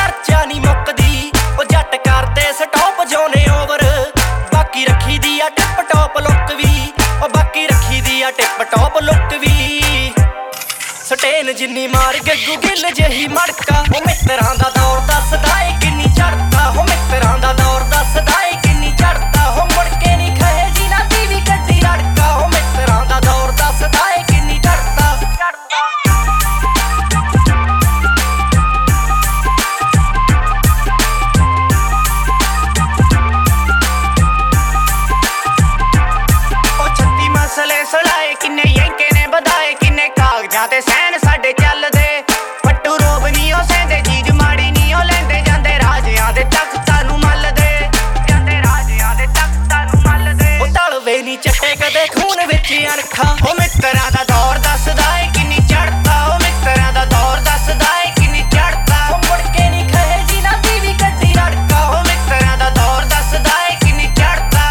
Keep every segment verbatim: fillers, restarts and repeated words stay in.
ਖਰਚਾ ਨਹੀਂ ਮੁੱਕਦੀ ਉਹ ਜੱਟ ਕਰਦੇ ਸਟਾਪ ਜਾਉਨੇ ਓਵਰ ਬਾਕੀ ਰੱਖੀ ਦੀ ਆ ਟਿਪ ਟੌਪ ਲੁੱਕ ਵੀ ਉਹ ਬਾਕੀ ਰੱਖੀ ਦੀ ਆ ਟਿਪ ਟੌਪ ਲੁੱਕ ਵੀ ਸਟੇਨ ਜਿੰਨੀ ਮਾਰ ਗੱਗੂ ਗਿੱਲ ਜਿਹੀ ਮੜਕਾ ਉਹ ਮਿੱਤਰਾਂ ਦਾ ਦੌਰ ਦੱਸਦਾ ਏ ਕਿੰਨੀ ਚੜਦਾ ਉਹ ਮਿੱਤਰਾਂ ਦਾ ਦੌਰ ਦੱਸਦਾ ਏ ਕਿੰਨੀ ਚੜਦਾ ਉਹ ਮੁੜ ਕੇ ਨਹੀਂ ਖਏ ਜੀ ਨਾ ਦੀ ਵੀ ਗੱਡੀ ਰੜਕਾ ਉਹ ਮਿੱਤਰਾਂ ਦਾ ਦੌਰ ਦੱਸਦਾ ਏ ਕਿੰਨੀ ਚੜਦਾ ਚੜਦਾ ਮਸਲੇ ਸੁਲਾਏ ਕਿੰਨੇ ਯੰਕੇ ਨੇ ਵਧਾਏ ਕਿੰਨੇ ਕਾਗਜ਼ਾਂ ਤੇ ਸੈਨ ਸਾਡੇ ਚੱਲਦੇ ਪੱਟੂ ਰੋਬ ਨੀ ਉਹ ਸਹਿੰਦੇ ਚੀਜ਼ ਮਾੜੀ ਨੀ ਉਹ ਲੈਂਦੇ ਜਾਂਦੇ ਰਾਜਿਆਂ ਦੇ ਤਖਤਾਂ ਨੂੰ ਮੱਲਦੇ ਜਾਂਦੇ ਰਾਜਿਆਂ ਦੇ ਤਖਤਾਂ ਨੂੰ ਮੱਲਦੇ ਉਹ ਤਲਵੇ ਨੀ ਚੱਟੇ ਕਦੇ ਖੂਨ ਵਿੱਚ ਅਣਖਾਂ ਉਹ ਮਿੱਤਰਾਂ ਦਾ ਦੌਰ ਦੱਸਦਾ ਏ ਕਿੰਨੀ ਚੜ੍ਹਦਾ ਉਹ ਮਿੱਤਰਾਂ ਦਾ ਦੌਰ ਦੱਸਦਾ ਏ ਕਿੰਨੀ ਚੜ੍ਹਦਾ ਉਹ ਮੁੜ ਕੇ ਨੀ ਖਏ ਜੀ ਨਾ ਦੀ ਵੀ ਗੱਡੀ ਰੜਕਾ ਉਹ ਮਿੱਤਰਾਂ ਦਾ ਦੌਰ ਦੱਸਦਾ ਏ ਕਿੰਨੀ ਚੜ੍ਹਦਾ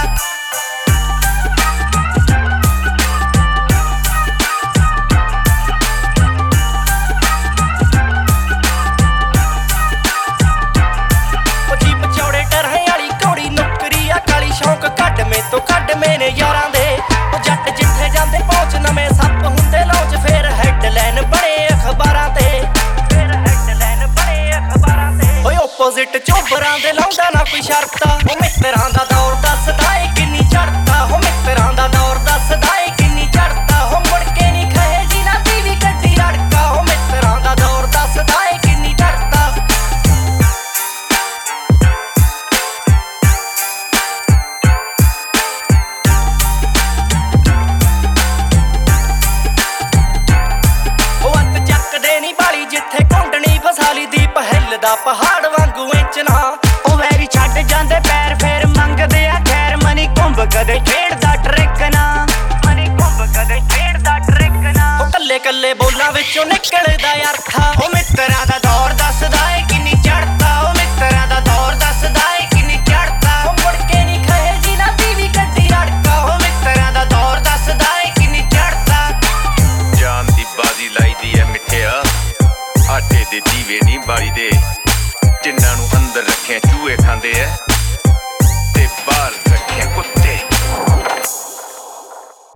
ਸ਼ੌਕ ਕੱਢ ਮੇ ਤੋਂ ਕੱਢ ਮੇਰੇ ਯਾਰਾਂ ਦੇ ਉਹ ਜੱਟ ਜਿੱਥੇ ਜਾਂਦੇ ਪਹੁੰਚ ਨਵੇਂ ਸੱਪ ਹੁੰਦੇ ਲੌਂਚ ਫੇਰ ਹੈਡਲਾਈਨ ਬਣੇ ਅਖਬਾਰਾਂ ਤੇ ਫੇਰ ਹੈਡਲਾਈਨ ਬਣੇ ਅਖਬਾਰਾਂ ਤੇ ਓਏ ਓਪੋਜ਼ਿਟ ਚੋਬਰਾਂ ਦੇ ਲਾਉਂਦਾ ਨਾ ਕੋਈ ਸ਼ਰਤਾ ਉਹ ਮਿੱਤਰਾਂ ਦਾ ਦੌਰ ਦੱਸਦਾ ਏ ਕਿੰਨੀ ਚੜ੍ਹਦਾ ਉਹ ਮਿੱਤਰਾਂ ਦਾ ਦੌਰ ਦੱਸਦਾ ਏ ਕਿੰਨੀ ਚੜ੍ਹਦਾ ਉਹ ਮੁੜ ਕੇ ਨਹੀਂ ਖਏ ਜੀ ਨਾ ਦੀ ਵੀ ਗੱਡੀ ਰੜਕਾ ਉਹ ਮਿੱਤਰਾਂ ਦਾ ਦੌਰ ਦੱਸਦਾ ਏ ਕਿੰਨੀ ਚੜ੍ਹਦਾ ਜਿੱਥੇ ਕੁੰਡਣੀ ਫਸਾਲੀ ਦੀ ਪਹਿਲ ਦਾ ਪਹਾੜ ਵਾਂਗੂ ਇੰਚਣਾ ਉਹ ਵੈਰੀ ਛੱਡ ਜਾਂਦੇ ਪੈਰ ਫੇਰ ਮੰਗਦੇ ਆ ਖੈਰ ਮਨੀ ਕੁੰਭ ਕਦੇ ਖੇਡਦਾ ਟ੍ਰਿਕ ਨਾ ਮਨੀ ਕੁੰਭ ਕਦੇ ਖੇਡਦਾ ਟ੍ਰਿਕ ਨਾ ਉਹ ਕੱਲੇ ਕੱਲੇ ਬੋਲਾਂ ਵਿੱਚੋਂ ਨਿਕਲਦਾ ਅਰਥਾ ਉਹ ਮਿੱਤਰਾਂ ਦਾ ਦੌਰ ਦੱਸਦਾ ਏ